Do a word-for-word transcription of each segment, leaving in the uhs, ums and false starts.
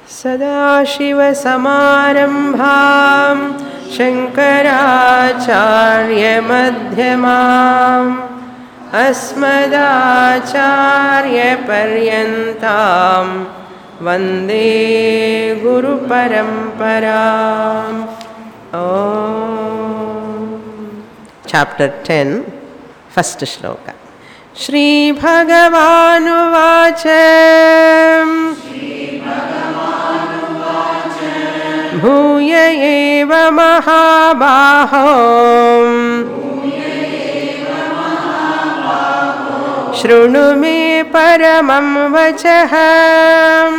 सदाशिवसमारम्भां शङ्कराचार्यमध्यमाम् अस्मदाचार्यपर्यन्तां वन्दे गुरुपरम्पराम्. Chapter ten, first shloka. Shri Bhagavanuvacha Bhuya eva mahabaho Shrunu me paramam vachaham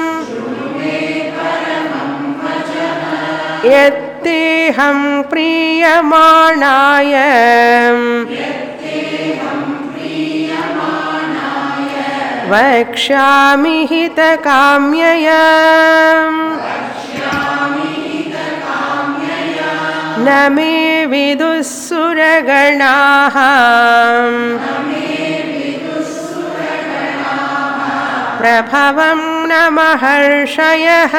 Yatteham priyamanayam Vakshami hitakamyayam Name vidussuraganaha Prabhavam namaharshayah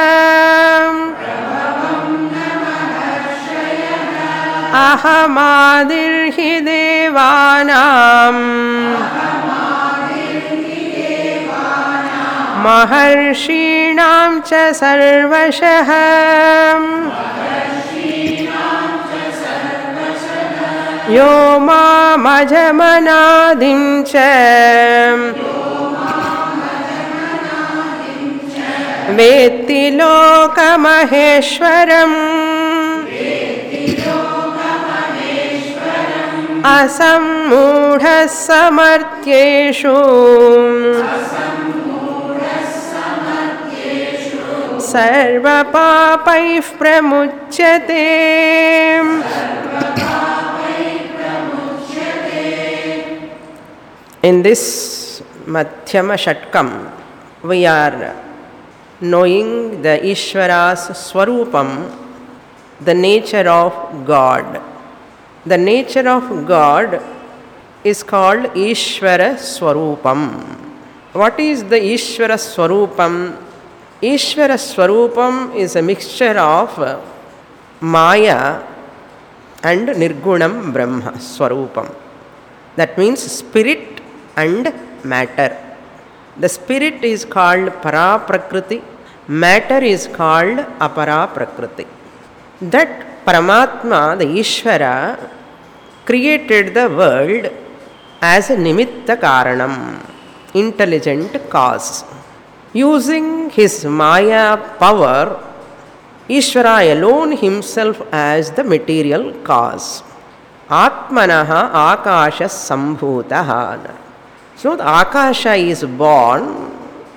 Ahamadirhi devanam Maharshinam cha sarvashah Yo mamajamanadim cha Vetti lokamaheshwaram Asammudha samartyeshu Sarva papaih pramuchyate. In this Madhyama Shatkam, we are knowing the Ishvara's Swarupam, the nature of God. The nature of God is called Ishvara Swarupam. What is the Ishvara Swarupam? Ishvara Swarupam is a mixture of Maya and Nirgunam Brahma Swarupam. That means spirit and matter. The spirit is called Para Prakriti, matter is called Apara Prakriti. That Paramatma, the Ishvara, created the world as a Nimitta Karanam, intelligent cause. Using his Maya power, Ishvara alone himself as the material cause. Atmanaha Akasha Sambhutaha. So the Akasha is born,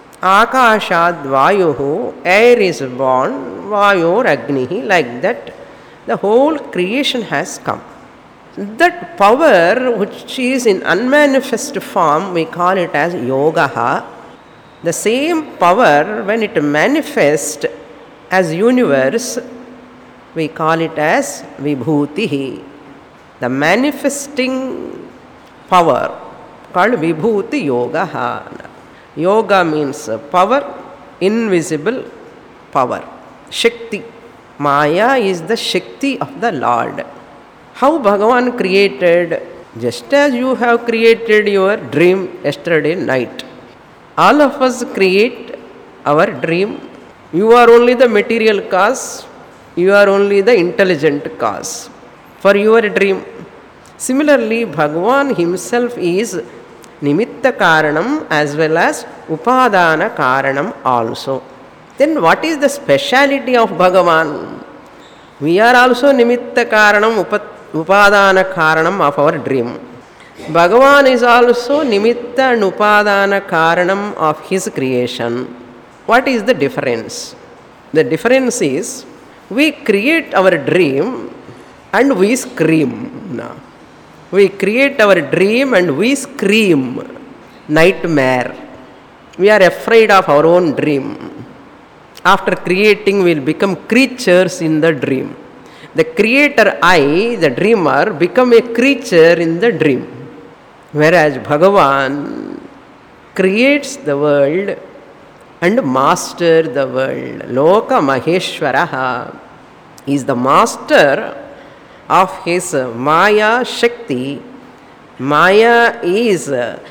Akashad Vayuhu, air is born, Vayor Agnihi, like that the whole creation has come. That power which is in unmanifest form, we call it as Yogaha. The same power when it manifests as universe, we call it as Vibhutihi. The manifesting power called Vibhuti Yogaha. Yoga means power, invisible power. Shakti. Maya is the Shakti of the Lord. How Bhagavan created? Just as you have created your dream yesterday night. All of us create our dream. You are only the material cause. You are only the intelligent cause for your dream. Similarly, Bhagavan himself is Nimitta Karanam as well as Upadana Karanam also. Then what is the speciality of Bhagavan? We are also Nimitta Karanam, Upadana Karanam of our dream. Bhagavan is also Nimitta and Upadana Karanam of his creation. What is the difference? The difference is we create our dream and we scream. No. We create our dream and we scream. Nightmare. We are afraid of our own dream. After creating, we will become creatures in the dream. The creator I, the dreamer, become a creature in the dream. Whereas Bhagavan creates the world and master the world. Loka Maheshwaraha is the master of his Maya Shakti. Maya is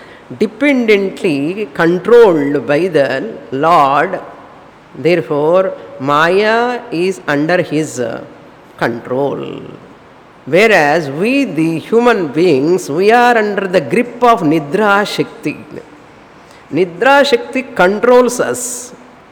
dependently controlled by the Lord. Therefore, Maya is under his control. Whereas we, the human beings, we are under the grip of Nidra Shakti. Nidra Shakti controls us,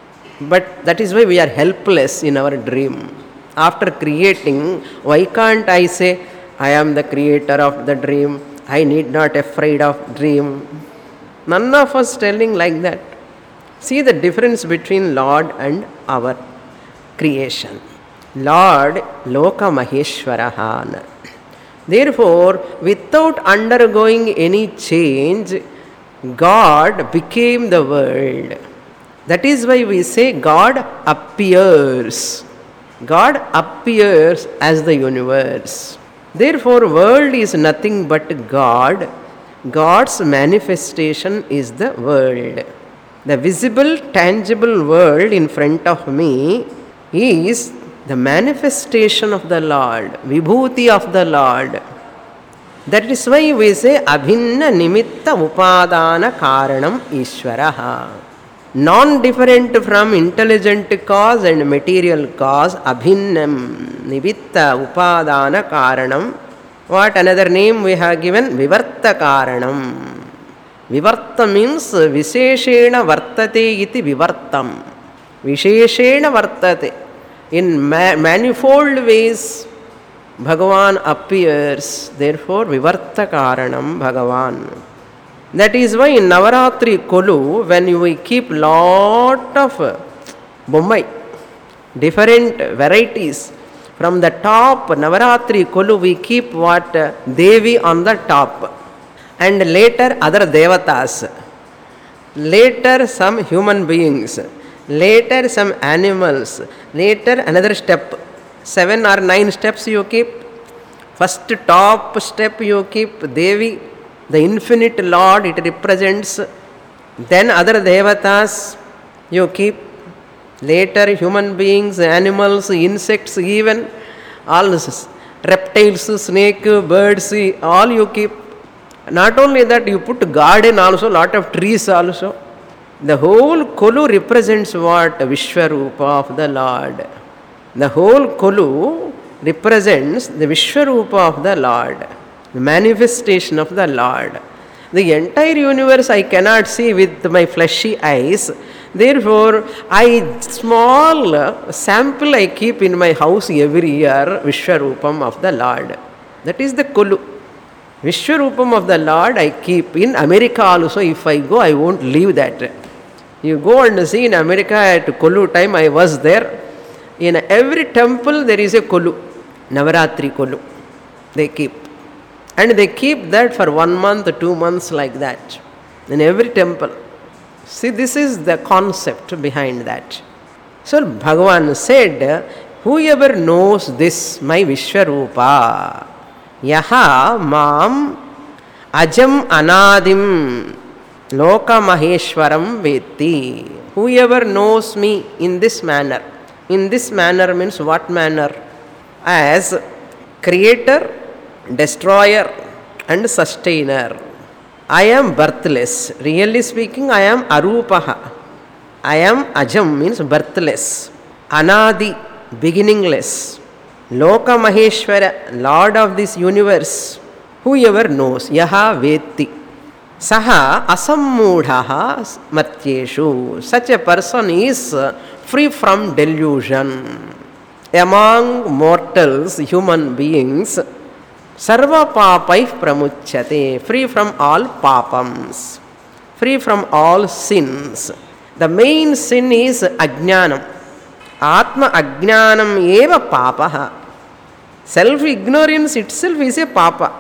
but that is why we are helpless in our dream. After creating, why can't I say, I am the creator of the dream, I need not afraid of dream? None of us telling like that. See the difference between Lord and our creation. Lord Loka Maheshwaraha. Therefore, without undergoing any change, God became the world. That is why we say God appears. God appears as the universe. Therefore, world is nothing but God. God's manifestation is the world. The visible, tangible world in front of me is the manifestation of the Lord, Vibhuti of the Lord. That is why we say Abhinna Nimitta Upadana Karanam Ishwaraha. Non-different from intelligent cause and material cause, Abhinnam Nimitta Upadana Karanam. What another name we have given? Vivarta Karanam. Vivarta means Visheshena Vartate iti Vivartam. Visheshena Vartate. In ma- manifold ways, Bhagavan appears. Therefore, Vivarta Karanam Bhagavan. That is why in Navaratri Kolu, when we keep lot of Bommai, different varieties, from the top, Navaratri Kolu, we keep what? Devi on the top. And later other devatas. Later some human beings. Later some animals. Later another step. Seven or nine steps you keep. First top step you keep Devi, the infinite Lord, it represents. Then other devatas you keep. Later human beings, animals, insects, even all reptiles, snake, birds, all you keep. Not only that, you put garden also, lot of trees also. The whole Kolu represents what? Vishwarupa of the Lord. The whole Kolu represents the Vishwarupa of the Lord, the manifestation of the Lord. The entire universe I cannot see with my fleshy eyes. Therefore, I small sample I keep in my house every year, Vishwarupam of the Lord. That is the Kolu. Vishwarupam of the Lord I keep. In America also, if I go, I won't leave that. You go and see in America at Kolu time, I was there. In every temple there is a Kolu, Navaratri Kolu. They keep. And they keep that for one month, two months like that. In every temple. See, this is the concept behind that. So Bhagavan said, whoever knows this, my Vishwarupa, Yaha Mam Ajam Anadim Loka Maheshwaram Veti. Whoever knows me in this manner. In this manner means what manner? As creator, destroyer and sustainer. I am birthless. Really speaking, I am Arupaha. I am Ajam means birthless. Anadi, beginningless. Loka Maheshwara, Lord of this universe. Whoever knows, Yaha Veti. Saha Asammudhaha Matyeshu. Such a person is free from delusion. Among mortals, human beings, Sarva papai pramuchyate, free from all papams, free from all sins. The main sin is ajnanam. Atma ajnanam eva papaha. Self-ignorance itself is a papa.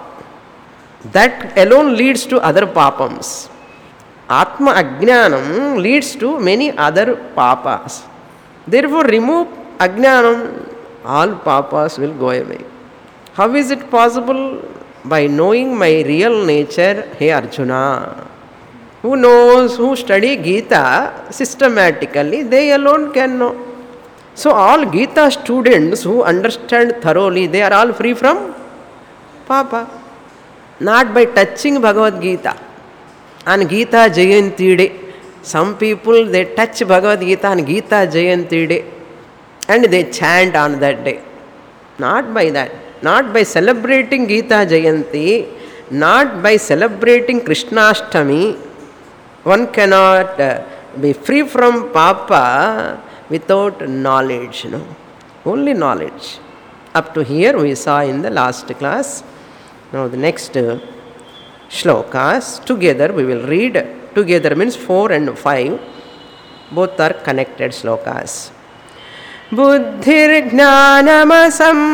That alone leads to other papams. Atma ajnanam leads to many other papas. Therefore, remove ajnanam, all papas will go away. How is it possible? By knowing my real nature, hey Arjuna. Who knows, who study Gita systematically, they alone can know. So all Gita students who understand thoroughly, they are all free from Papa. Not by touching Bhagavad Gita. On Gita Jayanti Day, some people they touch Bhagavad Gita on Gita Jayanti Day and they chant on that day. Not by that. Not by celebrating Gita Jayanti, not by celebrating Krishnashtami. One cannot uh, be free from Papa without knowledge. No? Only knowledge. Up to here we saw in the last class. Now the next uh, shlokas together we will read. Together means four and five. Both are connected shlokas. Buddhir jnanam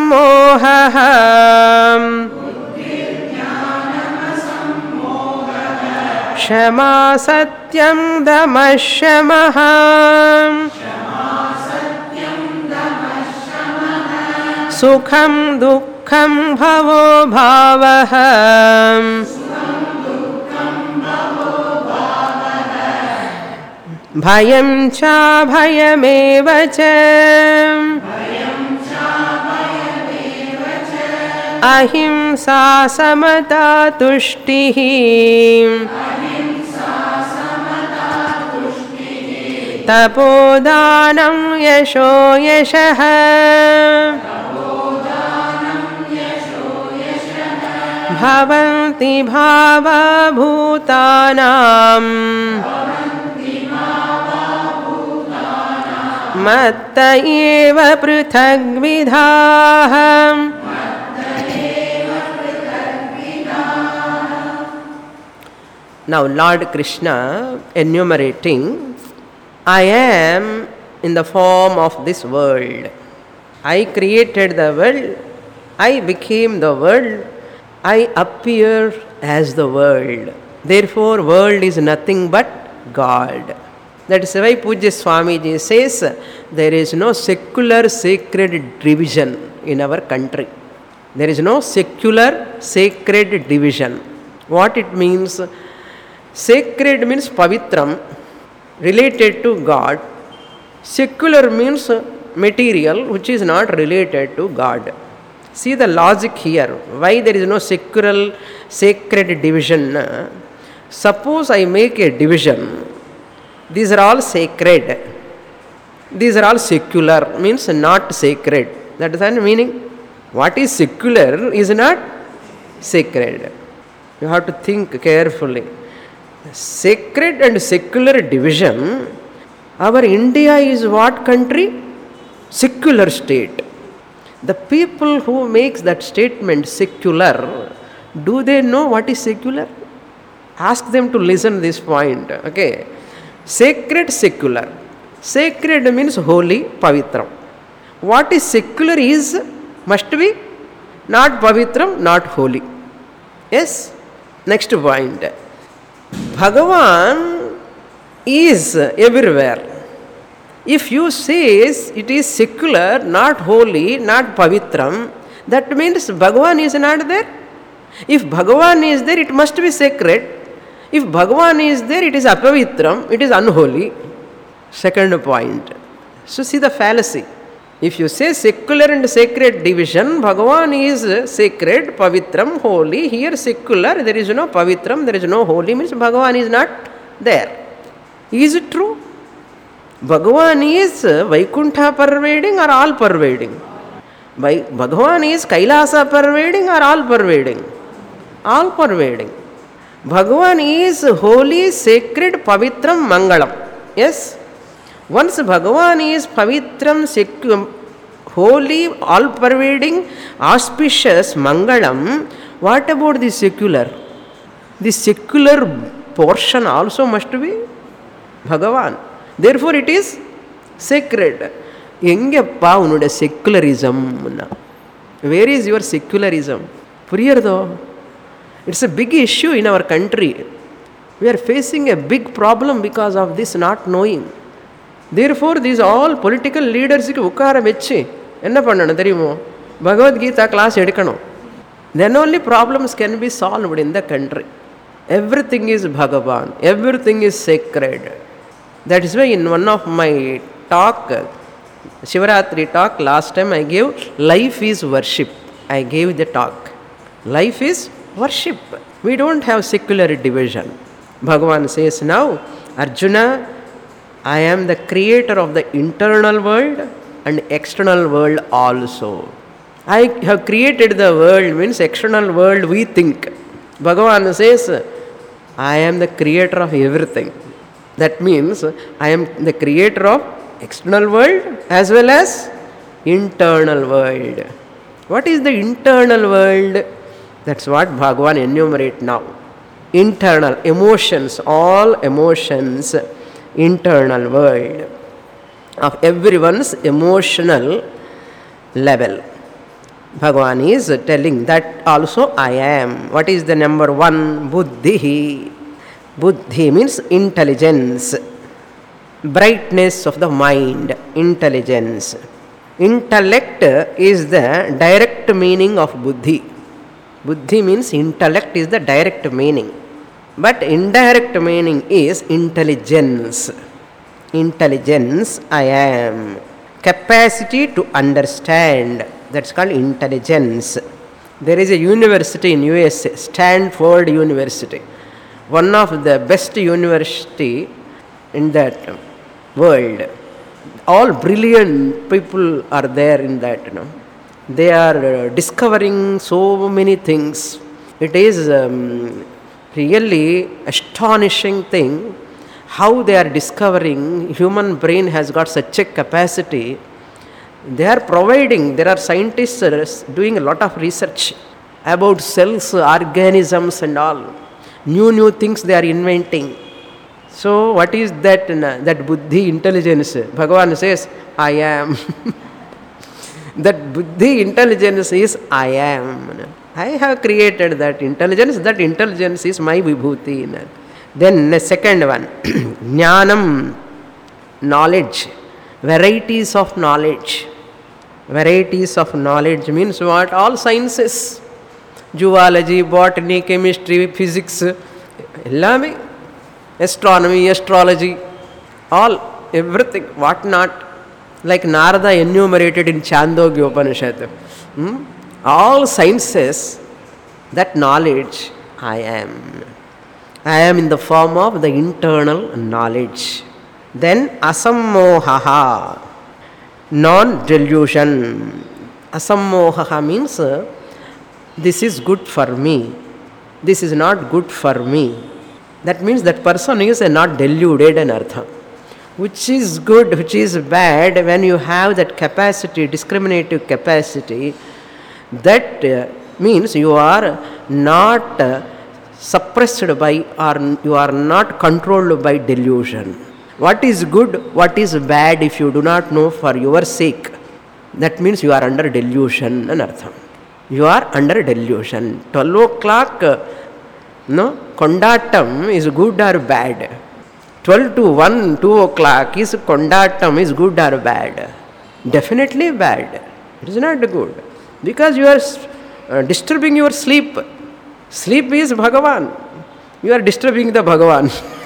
sammohah Shama satyam damashamah Sukham dukkham bhavo bhavah Bhayam cha bhayameva cha Ahimsa samata tushtihi Tapodanam yasho yashah Bhavanti bhava bhutanam Matta eva prithag vidhah. Now Lord Krishna enumerating, I am in the form of this world. I created the world. I became the world. I appear as the world. Therefore, world is nothing but God. That is why Pujya Swamiji says there is no secular sacred division in our country. There is no secular sacred division. What it means? Sacred means pavitram, related to God. Secular means material, which is not related to God. See the logic here. Why there is no secular sacred division? Suppose I make a division. These are all sacred. These are all secular, means not sacred. That is the meaning. What is secular is not sacred. You have to think carefully. Sacred and secular division. Our India is what country? Secular state. The people who makes that statement secular, do they know what is secular? Ask them to listen this point. Okay. Sacred, secular. Sacred means holy, pavitram. What is secular is, must be not pavitram, not holy. Yes? Next point. Bhagavan is everywhere. If you say it is secular, not holy, not pavitram, that means Bhagavan is not there. If Bhagavan is there, it must be sacred. If Bhagavan is there, it is apavitram, it is unholy. Second point. So see the fallacy. If you say secular and sacred division, Bhagavan is sacred, pavitram, holy. Here secular, there is no pavitram, there is no holy, means Bhagavan is not there. Is it true? Bhagavan is Vaikuntha pervading or all pervading? Bhagavan is Kailasa pervading or all pervading? All pervading. Bhagavan is holy, sacred, pavitram, mangalam. Yes? Once Bhagavan is pavitram, secu- holy, all-pervading, auspicious, mangalam, what about the secular? The secular portion also must be Bhagavan. Therefore it is sacred. Engappa unude secularism. Where is your secularism? Puriyartho. It's a big issue in our country. We are facing a big problem because of this not knowing. Therefore, these all political leaders ukkara vechi enna pannanum theriyumo Bhagavad Gita class edukano. Then only problems can be solved in the country. Everything is Bhagavan. Everything is sacred. That is why in one of my talk, Shivaratri talk, last time I gave, life is worship. I gave the talk. Life is worship. We don't have secular division. Bhagavan says now, Arjuna, I am the creator of the internal world and external world also. I have created the world, means external world we think. Bhagavan says, I am the creator of everything. That means I am the creator of external world as well as internal world. What is the internal world? That's what Bhagavan enumerate now. Internal emotions, all emotions, internal world of everyone's emotional level. Bhagavan is telling that also I am. What is the number one? Buddhi. Buddhi means intelligence, brightness of the mind, intelligence. Intellect is the direct meaning of buddhi. Buddhi means intellect is the direct meaning. But indirect meaning is intelligence. Intelligence, I am. Capacity to understand. That's called intelligence. There is a university in U S A, Stanford University. One of the best university in that world. All brilliant people are there in that. You know. They are discovering so many things. It is um, really astonishing thing how they are discovering. Human brain has got such a capacity. They are providing, there are scientists doing a lot of research about cells, organisms and all. New, new things they are inventing. So what is that, that buddhi, intelligence? Bhagavan says, I am. That buddhi, intelligence is I am. I have created that intelligence. That intelligence is my vibhuti. Then the second one, jnanam, knowledge, varieties of knowledge. Varieties of knowledge means what? All sciences. Zoology, botany, chemistry, physics, ellame, astronomy, astrology, all, everything, what not. Like Narada enumerated in Chandogya Upanishad. Hmm? All sciences, that knowledge, I am. I am in the form of the internal knowledge. Then asammohaha, non-delusion. Asammohaha means uh, this is good for me, this is not good for me. That means that person is uh, not deluded in artha. Which is good, which is bad, when you have that capacity, discriminative capacity, that uh, means you are not uh, suppressed by, or you are not controlled by delusion. What is good, what is bad, if you do not know for your sake, that means you are under delusion and artham. You are under delusion. twelve o'clock, uh, no, kondatam is good or bad. twelve to one, two o'clock is kondatam is good or bad. Definitely bad. It is not good. Because you are uh, disturbing your sleep. Sleep is Bhagavan. You are disturbing the Bhagavan.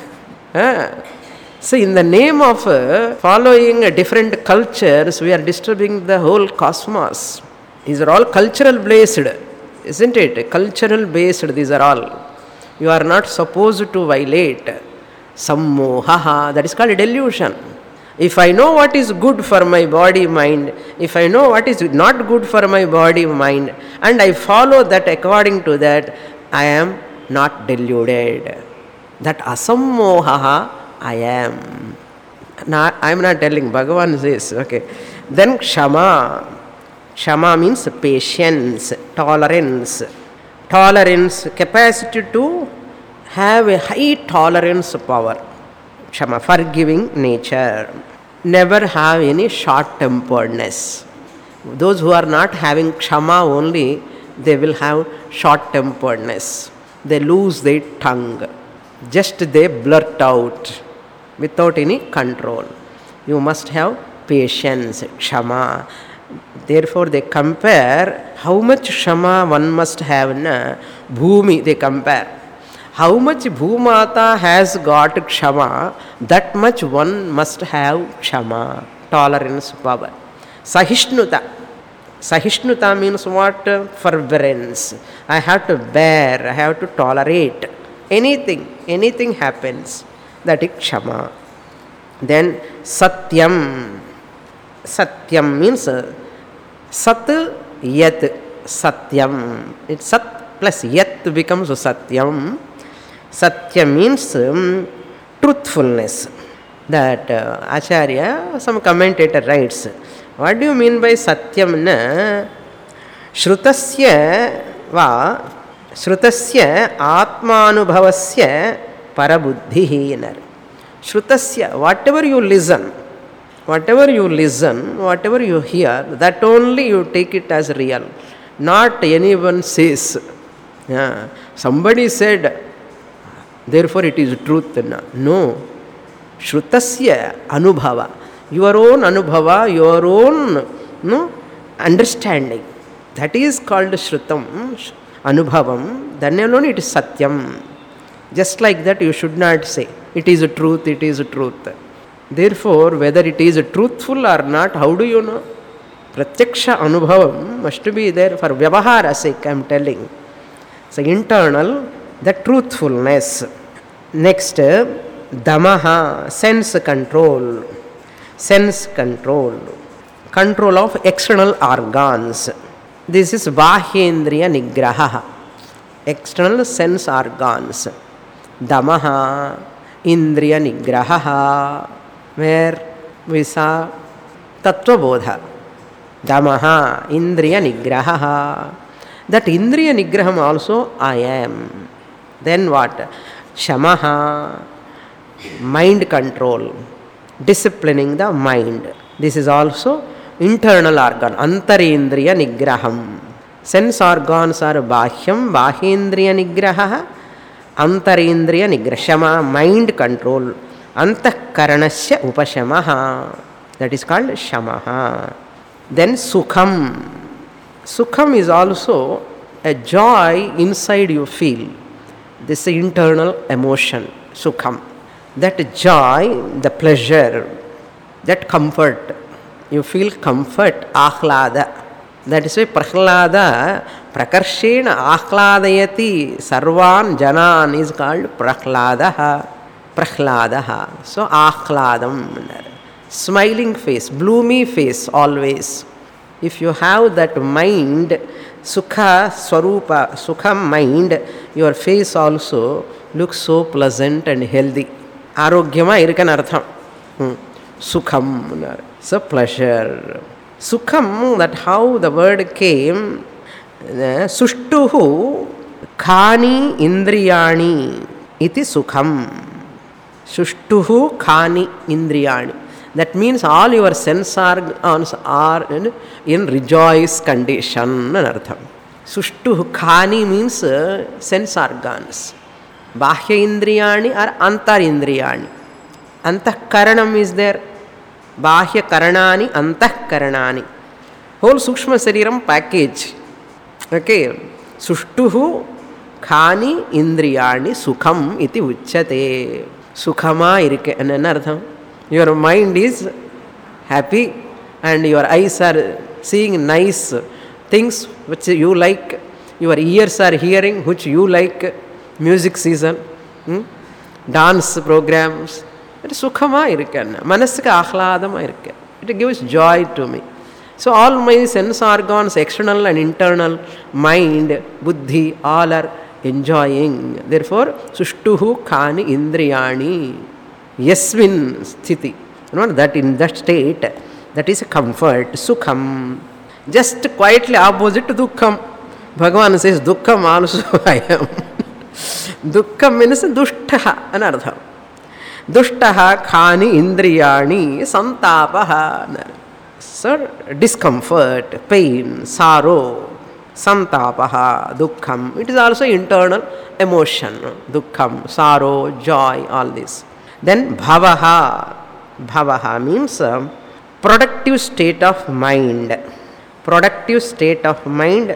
ah. So in the name of uh, following uh, different cultures, we are disturbing the whole cosmos. These are all cultural based, isn't it? Cultural based, these are all. You are not supposed to violate. Sammohaha, that is called delusion. If I know what is good for my body, mind, if I know what is not good for my body, mind, and I follow that according to that, I am not deluded. That asammohaha, I am. Not, I am not telling, Bhagavan says, okay. Then kshama. Kshama means patience, tolerance. Tolerance, capacity to have a high tolerance power. Kshama, forgiving nature. Never have any short-temperedness. Those who are not having kshama only, they will have short-temperedness. They lose their tongue. Just they blurt out without any control. You must have patience, kshama. Therefore, they compare how much kshama one must have. Na? Bhumi, they compare. How much Bhumata has got Kshama, that much one must have Kshama, tolerance, power. Sahishnuta. Sahishnuta means what? Forbearance. I have to bear, I have to tolerate. Anything, anything happens. That is Kshama. Then Satyam. Satyam means Sat Yat. Satyam. It's Sat plus Yat becomes Satyam. Satya means um, truthfulness. That uh, Acharya, some commentator writes, what do you mean by Satyam? Na? Shrutasya va Shrutasya Atmanubhavasya Parabuddhi. Shrutasya, whatever you listen, whatever you listen, whatever you hear, that only you take it as real. Not anyone says. Yeah. Somebody said, therefore it is truth. No. Shrutasya Anubhava. Your own Anubhava, your own no, understanding. That is called Shrutam, Anubhavam. Then alone it is Satyam. Just like that you should not say, it is a truth, it is a truth. Therefore, whether it is truthful or not, how do you know? Pratyaksha Anubhavam must be there for Vyavahara sake, I am telling. So internal, the truthfulness. Next, Damaha, sense control. Sense control. Control of external organs. This is Bahyendriya Nigraha. External sense organs. Damaha, Indriya Nigraha. Where we saw Tattva Bodha. Damaha, Indriya Nigraha. That Indriya Nigraham also I am. Then what? Shamaha, mind control, disciplining the mind. This is also internal organ, Antarindriya Nigraham. Sense organs are Bahyam, Bahyendriya Nigraha, Antarindriya Nigraha, Shama, mind control, Antakaranasya Upashamaha. That is called Shamaha. Then Sukham. Sukham is also a joy inside you feel. This is internal emotion, Sukham. That joy, the pleasure, that comfort. You feel comfort, Ahlada. That is why Prahlada, Prakarshena Ahladayati Sarvan Janan is called Prahladaha. Prahladaha. So Ahladam. Smiling face, bloomy face always. If you have that mind, Sukha Swarupa, Sukha mind, your face also looks so pleasant and healthy. Arogyama irkan artham. Sukham. So pleasure. Sukham, that how the word came, Sushtuhu Khani Indriyani iti Sukham. Sushtuhu Khani Indriyani. That means all your sense organs are in, in rejoice condition. Sushtu khani means uh, sense organs. Bahya indriyani or antar indriyani. Antah karanam is there. Bahya karanani, antah karanani. Whole sukshma sariram package. Okay. Sushtuhu khani indriyani sukham iti uchyate. Sukhama irike anartham. Your mind is happy and your eyes are seeing nice things which you like. Your ears are hearing which you like. Music season, hmm? Dance programs. It is sukhama irukkan. Manasika ahladama irukkan. It gives joy to me. So all my sense organs, external and internal, mind, buddhi, all are enjoying. Therefore, sushtuhu khani indriyani. Yasmin sthiti. You know, that in that state, that is a comfort, sukham. Just quietly opposite to dukkham. Bhagavan says, dukkham also I am. Dukkham means dushtaha, anartham. Dushtaha khani indriyani santapaha. So, discomfort, pain, sorrow, santapaha, dukkham. It is also internal emotion. Dukkham, sorrow, joy, all this. Then bhavaha. Bhavaha means uh, productive state of mind. Productive state of mind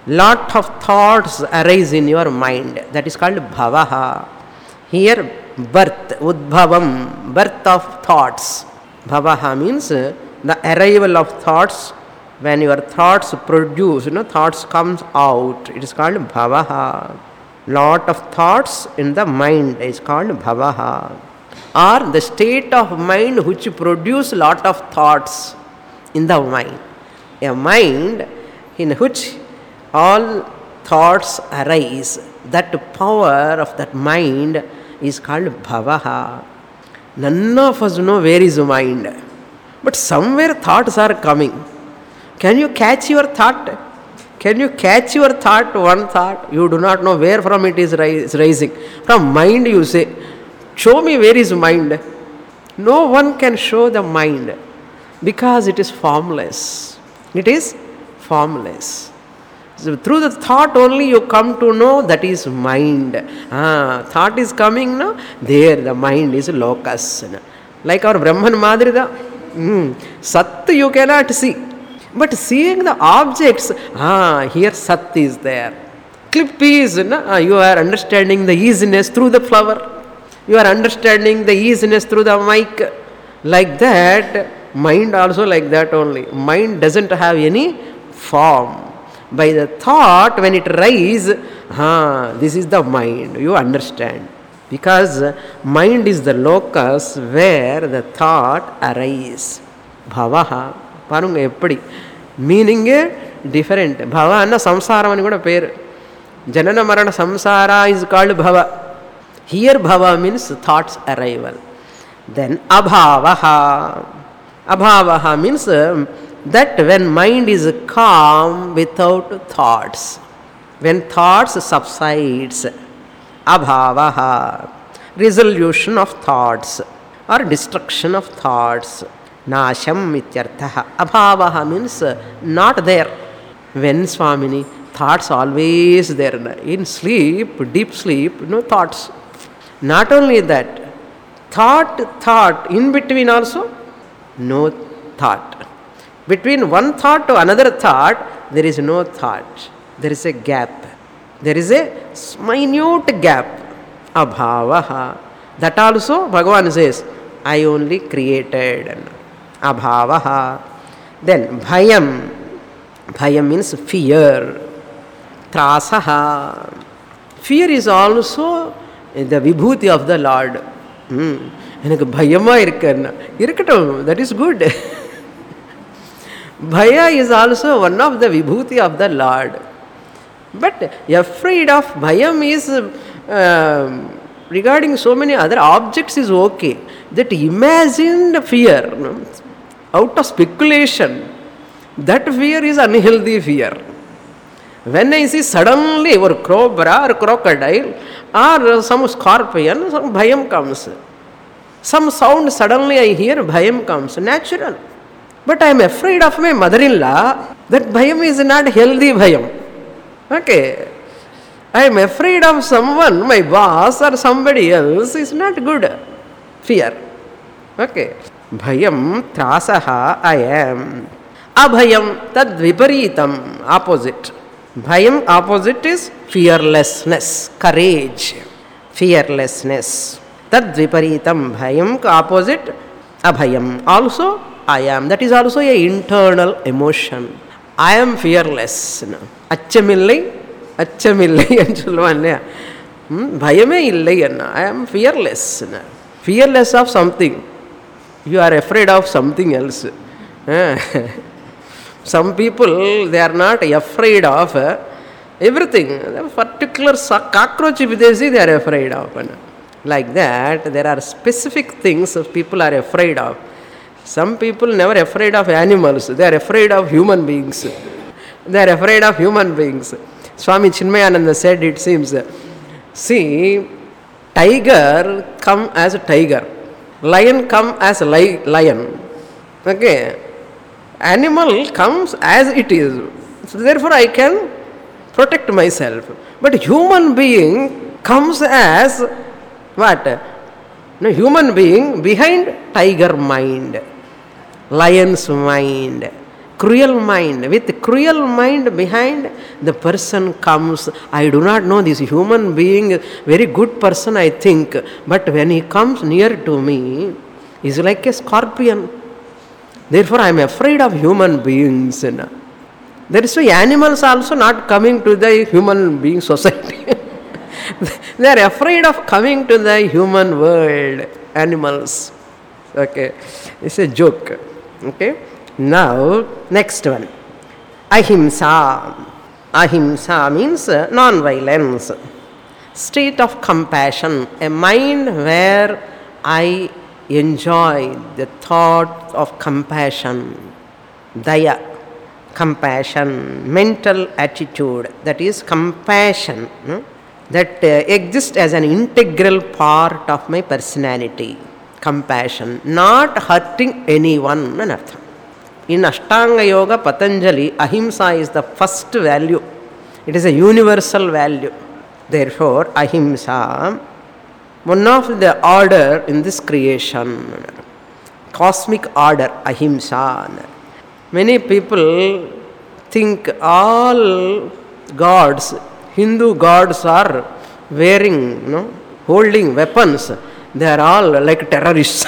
lot of thoughts arise in your mind. That is called bhavaha. Here, birth, udbhavam, birth of thoughts. Bhavaha means the arrival of thoughts. When your thoughts produce, you know, thoughts comes out. It is called bhavaha. Lot of thoughts in the mind is called bhavaha. Or the state of mind which produce lot of thoughts in the mind. A mind in which all thoughts arise. That power of that mind is called bhavaha. None of us know where is mind. But somewhere thoughts are coming. Can you catch your thought? Can you catch your thought, one thought? You do not know where from it is rising. From mind you say, show me where is mind. No one can show the mind because it is formless. It is formless. So through the thought only you come to know that is mind. Ah, thought is coming now. There the mind is locus. Like our Brahman Madrida. Mm, Sat you cannot see. But seeing the objects, ah, here Sat is there. Clip is, na? You are understanding the easiness through the flower. You are understanding the easiness through the mic. Like that, mind also like that only. Mind doesn't have any form. By the thought, when it rises, ah, this is the mind. You understand. Because mind is the locus where the thought arises. Bhavaha. பாருங்க எப்படி மீனிங்கே different. பவான்னா சம்சாரம் கூட பேர். ஜனன மரண சம்சாரா is called பவ. Here பவ மீன்ஸ் தாட்ஸ் அரைவல். தென் அபாவஹா. அபாவஹா means that when mind is calm without thoughts, when thoughts subsides, abhavaha, resolution of thoughts or destruction of thoughts. Nasham ityarthaha. Abhavaha means not there. When Swamini, thoughts always there. In sleep, deep sleep, no thoughts. Not only that, thought, thought, in between also, no thought. Between one thought to another thought, there is no thought. There is a gap. There is a minute gap. Abhavaha. That also Bhagavan says, I only created. Abhavaha. Then bhayam. Bhayam means fear. Trasaha. Fear is also the vibhuti of the Lord. எனக்கு பயமா இருக்குன்னா இருக்கட்டும், that is good. Bhaya is also one of the vibhuti of the Lord. But afraid of bhayam is uh, regarding so many other objects is okay. That imagined fear, no? Out of speculation, that fear is unhealthy fear. When I see suddenly or cobra or crocodile or some scorpion, some bhayam comes. Some sound suddenly I hear, bhayam comes. Natural. But I am afraid of my mother-in-law. That bhayam is not healthy bhayam. Okay. I am afraid of someone, my boss or somebody else, is not good. Fear. Okay. Bhayam trasaha I am. Abhayam tad viparitam, opposite. Bhayam opposite is fearlessness, courage, fearlessness. Tad viparitam bhayam opposite abhayam. Also I am. That is also a internal emotion. I am fearless. Achamillai, achamillai என்று சொல்லுவான் இல்லையா? பயமே இல்லை என்ன. I am fearless. Fearless of something. You are afraid of something else. Some people, they are not afraid of everything. A particular cockroach, if they see, they are afraid of. Like that, there are specific things people are afraid of. Some people never afraid of animals. They are afraid of human beings. They are afraid of human beings. Swami Chinmayananda said, it seems, see, tiger come as a tiger. Lion come as a li- lion. Okay. Animal comes as it is. So therefore I can protect myself. But human being comes as what? No, human being behind tiger mind, lion's mind, cruel mind. With cruel mind behind, the person comes, I do not know this human being, very good person I think, but when he comes near to me, he is like a scorpion. Therefore I am afraid of human beings. There is why animals also not coming to the human being society. They are afraid of coming to the human world, animals. Okay, it's a joke. Okay, now next one. Ahimsa. Ahimsa means non-violence. State of compassion, a mind where I enjoy the thought of compassion. Daya, compassion, mental attitude, that is compassion. Hmm? That uh, exists as an integral part of my personality. Compassion, not hurting anyone. In Ashtanga Yoga, Patanjali, ahimsa is the first value. It is a universal value. Therefore, ahimsa, one of the order in this creation, cosmic order, ahimsa. Many people think all gods, Hindu gods are wearing, you know, holding weapons. They are all like terrorists.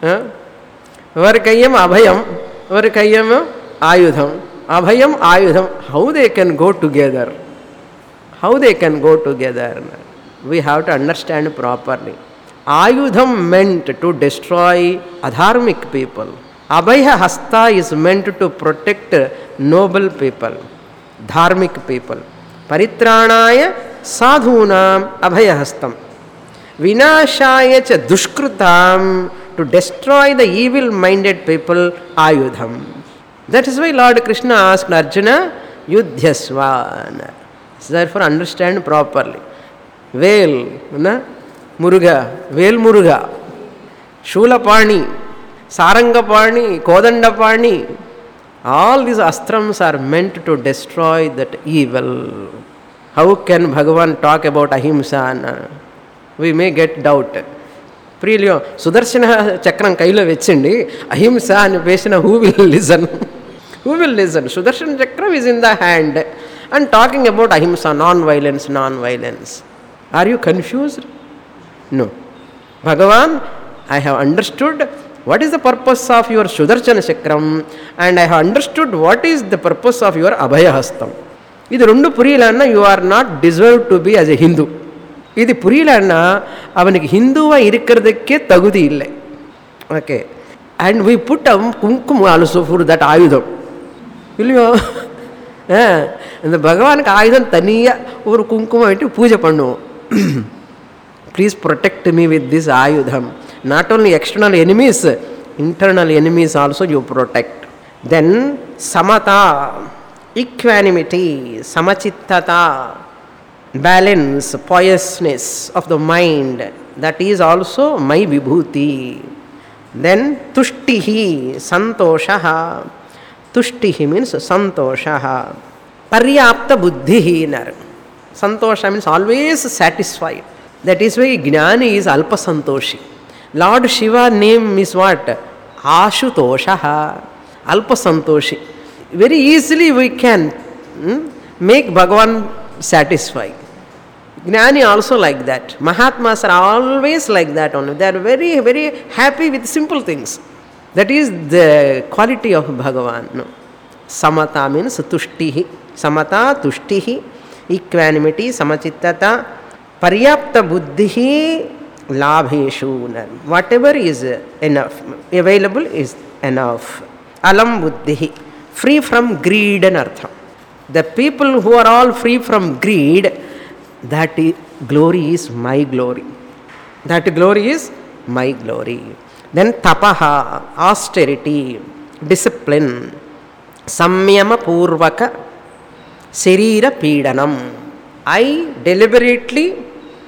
Varkayam abhayam, varkayam ayudham, abhayam ayudham. How they can go together? How they can go together? We have to understand properly. Ayudham meant to destroy adharmic people. Abhaya hasta is meant to protect noble people, dharmic people. Paritranaya sadhunam abhayahastam. Vinashaya cha dushkrutam, to destroy the evil-minded people, ayudham. That is why Lord Krishna asked Arjuna, yudhyasva. Therefore understand properly. Vel, na? Muruga, Vel Muruga, Shulapani, Sarangapani, Kodandapani. All these astrams are meant to destroy that evil. How can Bhagavan talk about ahimsa? We may get doubt. Priliyo, Sudarshana Chakram Kaila Vechindi, ahimsa and Veshana, who will listen? Who will listen? Sudarshana Chakram is in the hand and talking about ahimsa, non-violence, non-violence. Are you confused? No. Bhagavan, I have understood what is the purpose of your Sudarshana Chakram, and I have understood what is the purpose of your Abhaya Hastam. Idu rendu puriyalana, you are not deserved to be as a Hindu. Idu puriyalana, avanikku Hinduva irukkiradhukke tagudi illai. Okay. And we put a kumkum also for that ayudham. Will you? Yeah. And the Bhagavan ayudham taniya or kumkum ittu puja pannu. Please protect me with this ayudham. Not only external enemies, internal enemies also you protect. Then samata, equanimity, samachittata, balance, piousness of the mind, that is also my vibhuti. Then tushtihi, santoshaha. Tushtihi means santoshaha. Paryapta buddhihi nar. Santosha means always satisfied. That is why Jnani is alpa santoshi. Lord Shiva name is what? Ashutoshaha, alpa santoshi. Very easily we can hmm, make Bhagavan satisfied. Jnani also like that. Mahatmas are always like that only. They are very, very happy with simple things. That is the quality of Bhagavan. No? Samata means tushtihi. Samata, tushtihi, equanimity, samachittata, paryapta buddhihi, labheshu. Whatever is enough, available is enough. Alam buddhihi, free from greed and artha. The people who are all free from greed, that is, glory is my glory. That glory is my glory. Then tapaha, austerity, discipline, samyama purvaka, sharira peedanam. I deliberately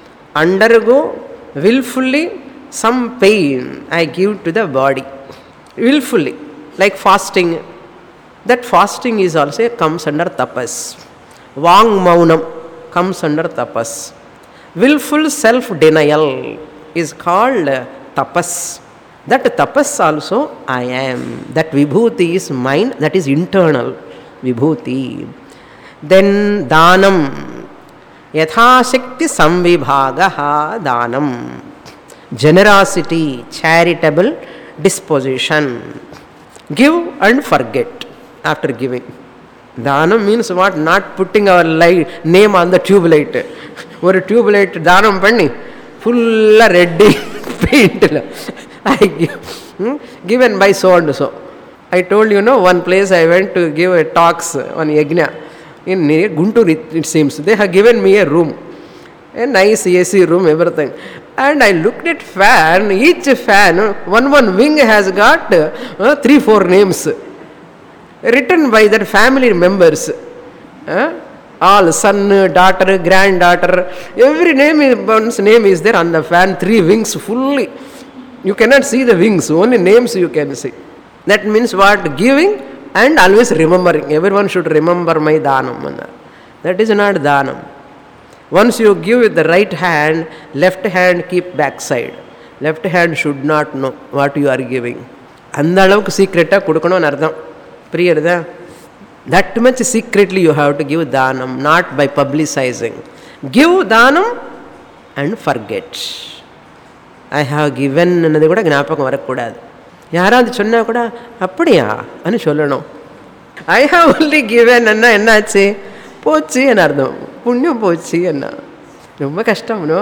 undergo willfully some pain I give to the body. Willfully, like fasting. That fasting is also comes under tapas. Vang maunam comes under tapas. Willful self-denial is called tapas. That tapas also I am. That vibhuti is mine, that is internal vibhuti. Then danam. Yathashakti samvibhagaha danam. Generosity, charitable disposition. Give and forget after giving. Danam means what? Not putting our light, name on the tube light. Or tube light danam panni full ready paint. I give, hmm, given by so and so. I told you, know, one place I went to give a talks on yajna. In Guntur, it, it seems. They have given me a room. A nice A C room, everything. And I looked at fan. Each fan, one one wing has got uh, three, four names. Written by their family members. Uh, all son, daughter, granddaughter. Every name is, one's name is there on the fan. Three wings fully. You cannot see the wings, only names you can see. That means what? Giving and always remembering. Everyone should remember my dhanam. That is not dhanam. Once you give with the right hand, left hand keep backside. Left hand should not know what you are giving. Andaluk secreta kudukano ardham. Priyarda. That much secretly you have to give dhanam, not by publicizing. Give dhanam and forget. I have given ಅನ್ನೋದು ಕೂಡ ಜ್ಞಾಪಕ வரக்கூடாது. யாராவது சொன்னா கூட அப்படியா అని சொல்லணும். I have only given அண்ணா என்னாச்சு போச்சு என்ன அர்த்தம், புண்ணியம் போச்சு என்ன. ரொம்ப கஷ்டம். No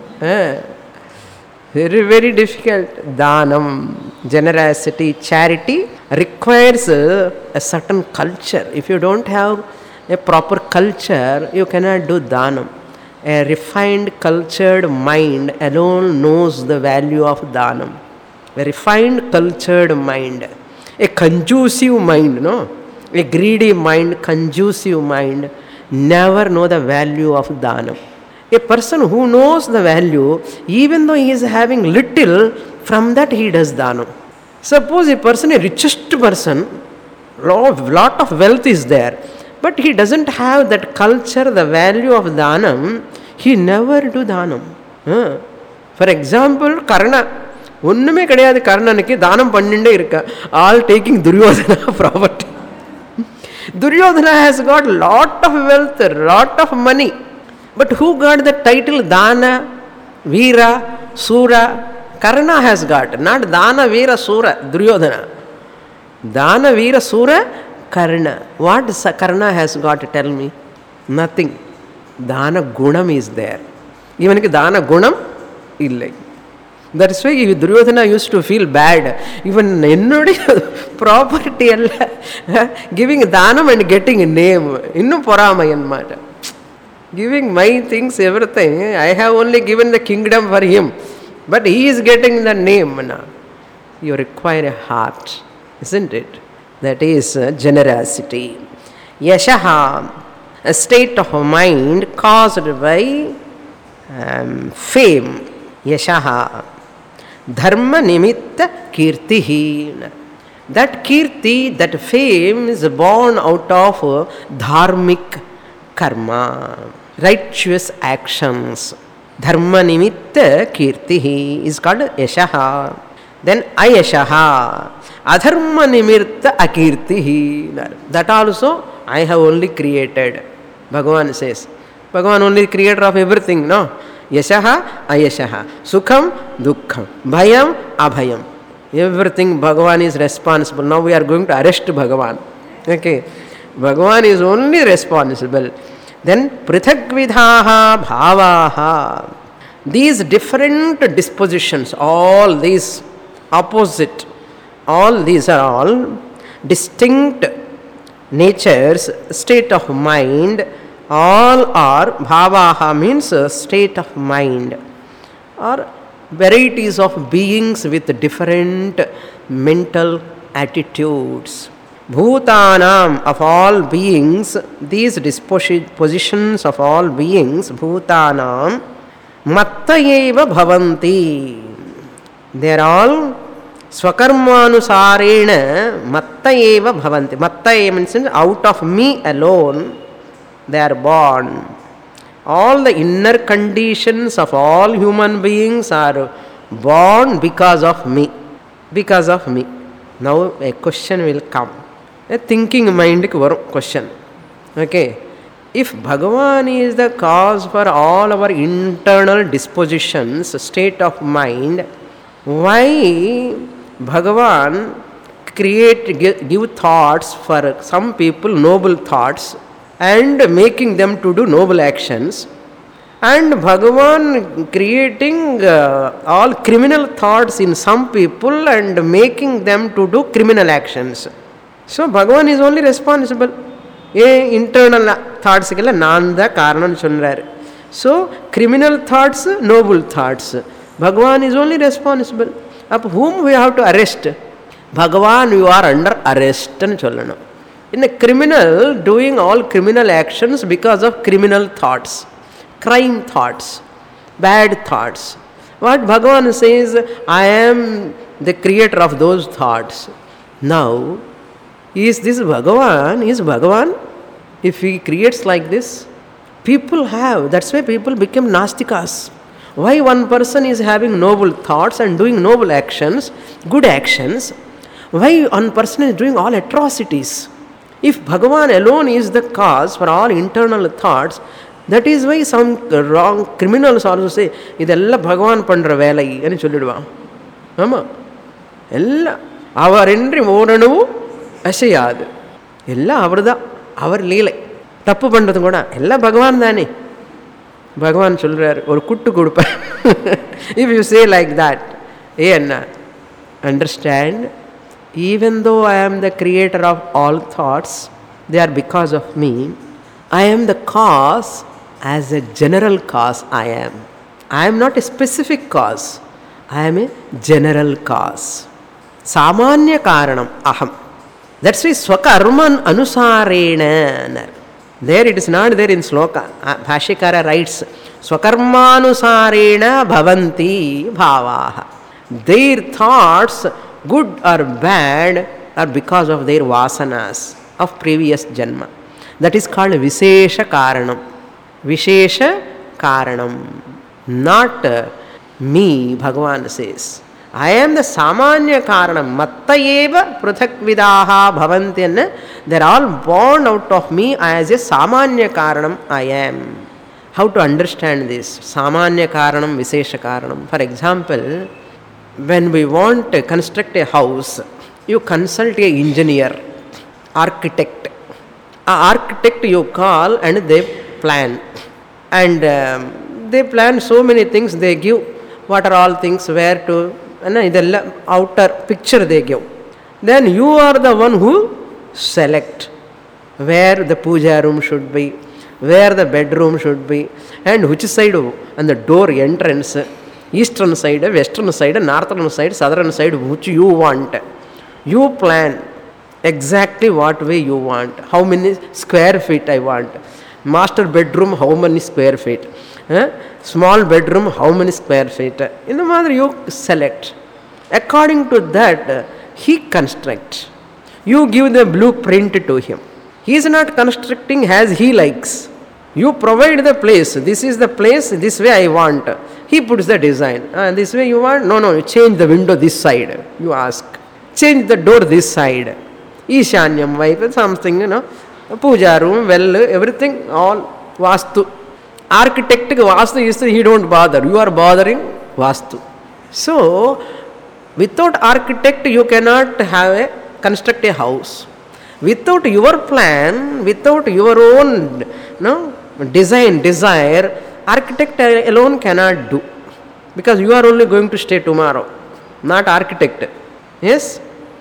very very difficult. Dhanam, generosity, charity requires a, a certain culture. If you don't have a proper culture, you cannot do dhanam. A refined, cultured mind alone knows the value of dhanam. A refined, cultured mind. A conjusive mind, no? A greedy mind, conjusive mind, never know the value of dhanam. A person who knows the value, even though he is having little, from that he does dhanam. Suppose a person, a richest person, lot of wealth is there, but he doesn't have that culture, the value of dhanam, he never do dhanam. Uh, for example, Karna. ஒன்றுமே கிடையாது கர்ணனுக்கு, தானம் பண்ணிண்டே இருக்க. All taking Duryodhana property. Duryodhana has got lot of wealth, lot of money. But who got the title Dana, Veera, Sura? Karna has got. Not Dana, Veera, Sura, Duryodhana. Dana, Veera, Sura, Karna. What Karna has got, tell me? Nothing. Dana Gunam is there. Even if Dana Gunam, illai. That's why Duryodhana used to feel bad. Even ennodi property alla giving dhanam and getting a name. Innu poramayam mata. Giving my things, everything. I have only given the kingdom for him. But he is getting the name. You require a heart, isn't it? That is generosity. Yashaha, a state of mind caused by um, fame. Yashaha. Dharma nimitta kirtihi. That kirti, that fame is born out of dharmic karma, righteous actions. Dharma nimitta kirtihi is called yashaha. Then ayashaha, adharma nimitta akirtihi. That also I have only created. Bhagavan says. Bhagavan only creator of everything, no? Yashaha, ayashaha, sukham, dukkham, bhayam, abhayam. Everything Bhagavan is responsible. Now we are going to arrest Bhagavan. Okay. Bhagavan is only responsible. Then prithakvidhaha bhavaha. These different dispositions, all these opposite, all these are all distinct natures, state of mind. All are bhavaha means a state of mind, or varieties of beings with different mental attitudes. Bhutanam, of all beings, these dispositions of all beings, bhutanam, mattayeva bhavanti. They are all swakarmanusarena mattayeva bhavanti. Mattayeva means out of me alone they are born. All the inner conditions of all human beings are born because of me. because of me. Now a question will come. A thinking mind ku varum question. Okay. If Bhagavan is the cause for all our internal dispositions, state of mind, why Bhagavan create, give, give thoughts for some people, noble thoughts, and making them to do noble actions, and Bhagavan creating uh, all criminal thoughts in some people and making them to do criminal actions. So Bhagavan is only responsible. A internal thoughts kella nanda karanam solrar. So criminal thoughts, noble thoughts, Bhagavan is only responsible. Up whom we have to arrest? Bhagavan, you are under arrest nu sollanum. In a criminal doing all criminal actions because of criminal thoughts, crime thoughts, bad thoughts. What Bhagavan says, I am the creator of those thoughts. Now, is this Bhagavan? Is Bhagavan? If he creates like this, people have, that's why people become Nastikas. Why one person is having noble thoughts and doing noble actions, good actions, why one person is doing all atrocities? If Bhagavan alone is the cause for all internal thoughts, that is why some wrong criminals also say, idella Bhagavan pandra velai ani solliduva. Ama ella avarendri oranu asayadu. Ella avarda avar leelai. Tappu pandrathu kuda ella Bhagavan dane. Bhagavan solrar or kuttu kudupa. If you say like that, enna understand, even though I am the creator of all thoughts, they are because of me. I am the cause. As a general cause I am. I am not a specific cause. I am a general cause. Samanya karanam aham. That's why swakarman anusarena. There it is not there in sloka. Bhashikara writes, swakarmanusarena bhavanti bhavaha. Their thoughts, good or bad, are because of their vasanas of previous janma. That is called Vishesha Karanam. Vishesha Karanam. Not uh, me, Bhagavan says. I am the Samanya Karanam. Mattayeva Pruthakvidaha Bhavantyana. They are all born out of me as a Samanya Karanam I am. How to understand this? Samanya Karanam, Vishesha Karanam. For example, when we want to construct a house, you consult a engineer, architect. A architect you call and they plan. And um, they plan so many things, they give what are all things, where to, and the outer picture they give. Then you are the one who select where the puja room should be, where the bedroom should be, and which side, and the door entrance, eastern side, western side, northern side, southern side, which you want. You plan exactly what way you want, how many square feet I want. Master bedroom, how many square feet? Eh? Small bedroom, how many square feet? In the matter you select. According to that, he constructs. You give the blueprint to him. He is not constructing as he likes. You provide the place. This is the place, this way I want. He puts the design. Ah, this way you want? No, no, you change the window this side. You ask. Change the door this side. Ishanyam, wife, something, you know. Puja room, well, everything, all vastu. Architect vastu is he don't bother. You are bothering vastu. So, without architect you cannot have a construct a house. Without your plan, without your own no design, desire, architect alone cannot do. Because you are only going to stay tomorrow, not architect. Yes?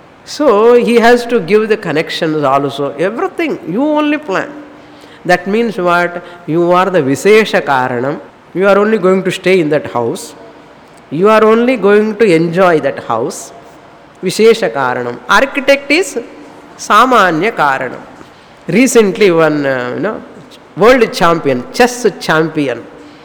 So, he has to give the connections also. Everything, you only plan. That means what? You are the Vishesha Karanam. You are only going to stay in that house. You are only going to enjoy that house. Vishesha Karanam. Architect is Samanya Karanam. Recently one uh, you know, world champion, chess champion.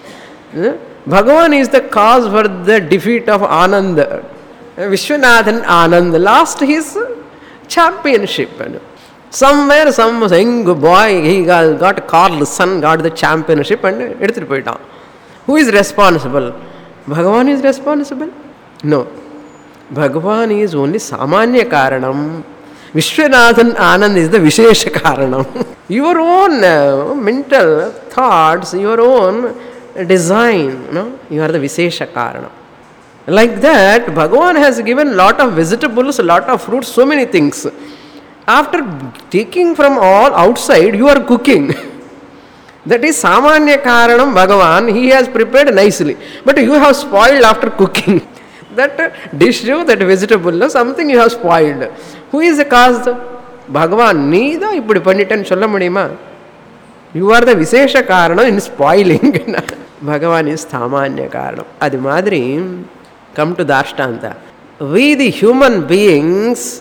Uh, Bhagavan is the cause for the defeat of Anand. Vishwanathan Anand lost his championship. Somewhere some young boy, he got, got Carl's son got the championship and eduthu poitan. Who is responsible? Bhagavan is responsible? No. Bhagavan is only Samanya Karanam. Vishwanathan Anand is the Vishesha Karanam. Your own uh, mental thoughts, your own design, no? You are the Vishesha Karanam. Like that, Bhagavan has given lot of vegetables, lot of fruits, so many things. After taking from all outside, you are cooking. That is Samanya Karanam Bhagavan, he has prepared nicely. But you have spoiled after cooking. That dish, that vegetable, something you have spoiled. Who is the cause? Bhagavan. Neither ippudu pannitan solla mudiyuma. You are the Vishesha Karanam in spoiling. Bhagavan is Samanya Karanam. Adi madri, come to Dashtanta. We the human beings,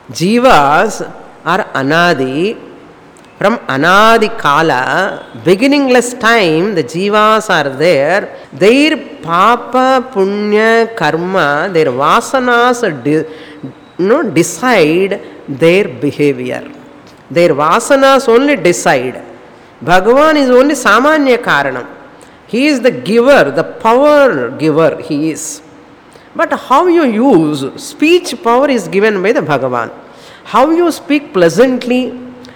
Jivas, are Anadi. From Anadi Kala, beginningless time, the Jivas are there. Their Papa, Punya, Karma, their Vasanas de, you know, decide their behavior. Their Vasanas only decide. Bhagavan is only Samanya Karanam. He is the giver, the power giver he is. But how you use, speech power is given by the Bhagavan. How you speak pleasantly,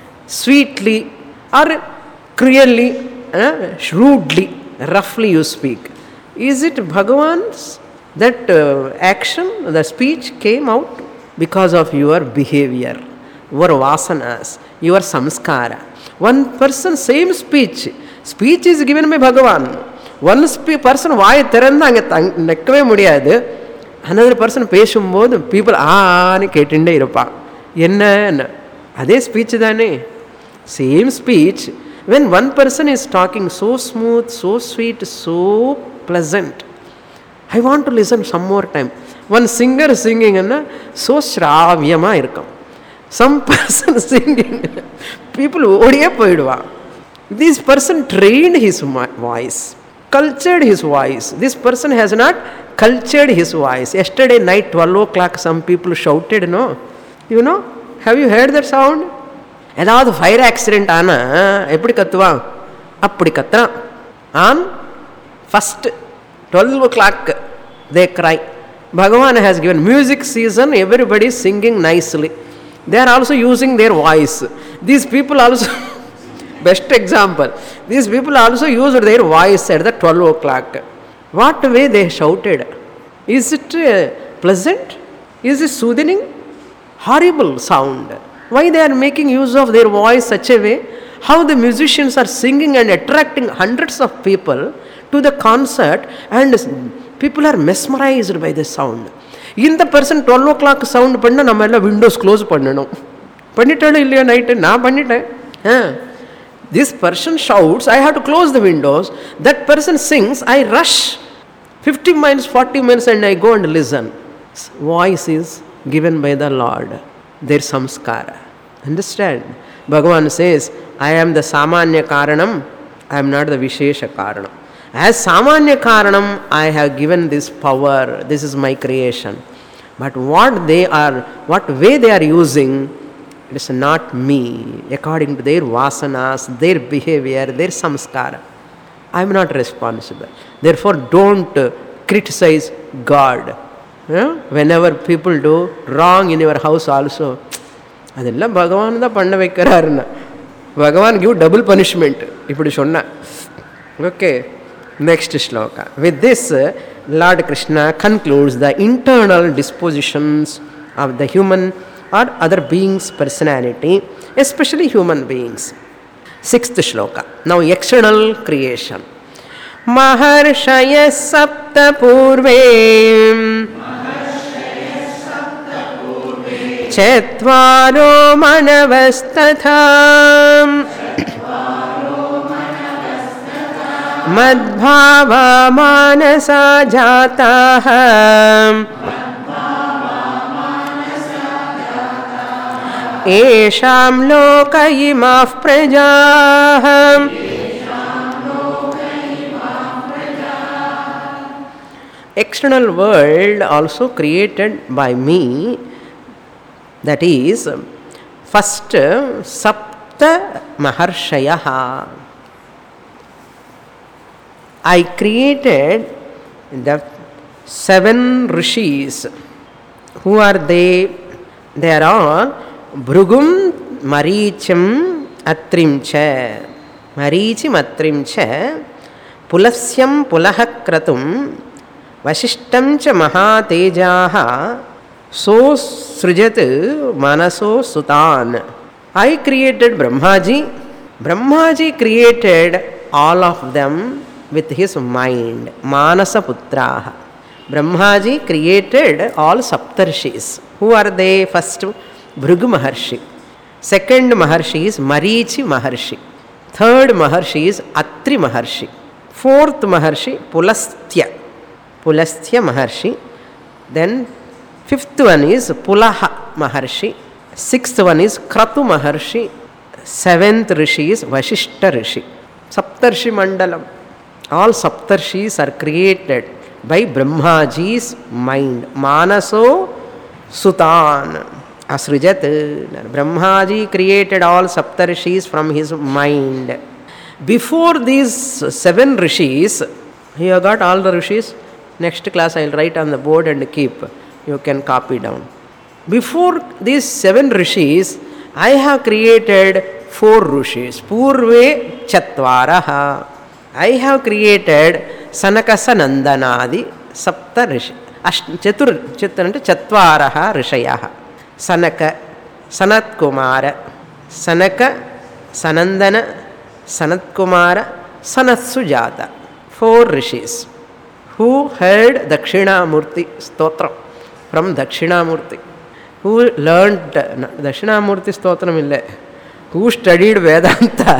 sweetly, or cruelly, uh, shrewdly, roughly you speak. Is it Bhagavan's? That uh, action, the speech came out because of your behavior, your vasanas, your samskara. One person, same speech. Speech is given by Bhagavan. One spe- person, vaai theranda ange nekkave mudiyadu. Another person, peshumbodhu, people, ah, ni ketinde iruppa. Enna? Ade speech dane. Same speech, when one person is talking so smooth, so sweet, so pleasant, I want to listen some more time. One singer singing, so shravyama irkam. Some person singing, people odiye poidva. This person trained his voice, cultured his voice. This person has not cultured his voice. Yesterday night, twelve o'clock, some people shouted, no? You know? Have you heard that sound? ஏதாவது fire accident ஆனால் எப்படி கத்துவான்? அப்படி கத்துறான். On first twelve o'clock they cry. Bhagavan has given music season, everybody is singing nicely. They are also using their voice. These people also, best example, these people also used their voice at the twelve o'clock. What way they shouted? Is it uh, pleasant? Is it soothing? Horrible sound. Why they are making use of their voice such a way? How the musicians are singing and attracting hundreds of people to the concert, and people are mesmerized by the sound. In the person twelve o'clock sound panna nama ella windows close pannanom. Pannitala illaya night na panniten. This person shouts, I have to close the windows. That person sings, I rush fifty miles, forty miles and I go and listen. Voice is given by the Lord. Their samskara. Understand? Bhagavan says, I am the Samanya Karanam, I am not the Vishesha Karanam. As Samanya Karanam, I have given this power, this is my creation. But what they are, what way they are using, it is not me, according to their vasanas, their behavior, their samskara. I am not responsible. Therefore, don't criticize God. Yeah? Whenever people do wrong in your house also, adella Bhagavan da panna vekkaraarna. Bhagavan give double punishment. Ippudu sonna. Okay. Next shloka. With this, Lord Krishna concludes the internal dispositions of the human or other beings' personality, especially human beings. Sixth shloka. Now external creation. Maharshaya sapta purve Chatvaro manavastatha Madbhava manasa jataha Esham loka imah prajah. External world also created by me. That is, first, Sapta Maharshayaha. I created the seven rishis. Who are they? They are all Bhrugum, Marichim, Atrimcha. Marichim, Atrimcha, Pulasyam, Pulahakratum, Vashishtam cha Mahatejaha, So Srijat Manaso Sutan. I created Brahmaji. Brahmaji created all of them with his mind. Manasa Putraha. Brahmaji created all Saptarshis. Who are they? First, Bhrigu Maharshi. Second Maharshi is Marichi Maharshi. Third Maharshi is Atri Maharshi. Fourth Maharshi, Pulastya. Pulastya Maharshi. Then fifth one is Pulaha Maharshi. Sixth one is Kratu Maharshi. Seventh Rishi is Vashishta Rishi. Saptarshi Mandalam. All Saptarshis are created by Brahmaji's mind. Manaso Sutan. Asrijat. Brahmaji created all Saptarshis from his mind. Before these seven Rishis, you have got all the Rishis. Next class I will write on the board and keep. You can copy down. Before these seven Rishis, I have created four Rishis. Purve Chatvaraha. I have created Sanaka Sanandanadi Sapta Rishi. Chatur Chitranta Chatvaraha Rishayaha. Sanaka, Sanat Kumara, Sanaka, Sanandana, Sanat Kumara, Sanat Sujata. Four Rishis who heard Dakshinamurti Stotra from Dakshinamurti. Who learned Dakshinamurti Stotram ille. Who studied Vedanta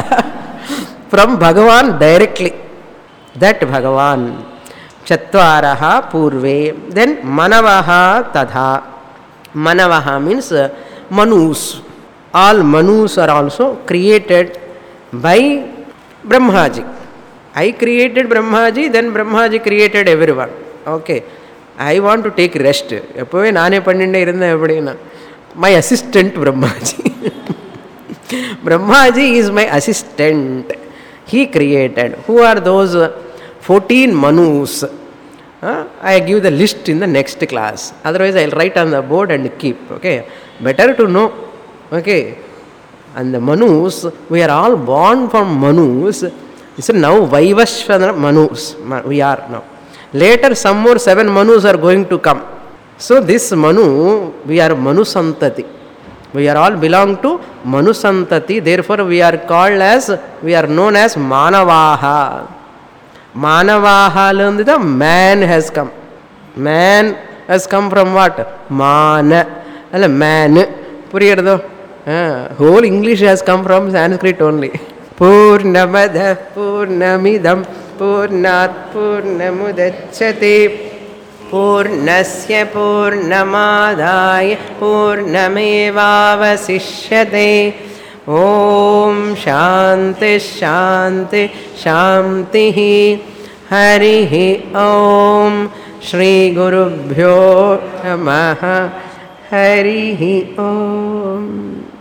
from Bhagavan directly. That Bhagavan. Chatvaraha Purve. Then Manavaha Tadha. Manavaha means uh, Manus. All Manus are also created by Brahmaji. I created Brahmaji, then Brahmaji created everyone. Okay. I want to take rest. My assistant Brahmaji. Brahmaji is my assistant. He created. Who are those fourteen Manus? Uh, I give the list in the next class. Otherwise, I will write on the board and keep. Okay. Better to know. Okay. And the Manus, we are all born from Manus. So now Vaivashvana Manus. We are now. Later, some more seven Manus are going to come. So this Manu, we are Manu Santati. We are all belong to Manu Santati. Therefore, we are called as, we are known as Manavaha. Manavaha, the man has come. Man has come from what? Mana. Man. Puriyardo. Whole English has come from Sanskrit only. Purnamada Purnamidam Purnat Purnamudachyate Purnasya Purnamadaya Purnamevavasishyate Om Shanti Shanti Shanti Harihi Om Shri Gurubhyo Namaha Harihi Om.